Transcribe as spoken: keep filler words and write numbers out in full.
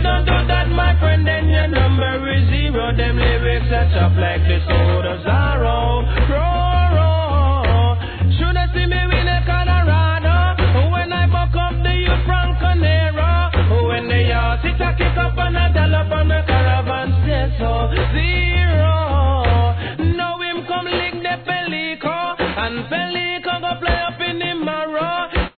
don't do that, my friend, then your number is zero. Them lyrics that up like the soda Zorro.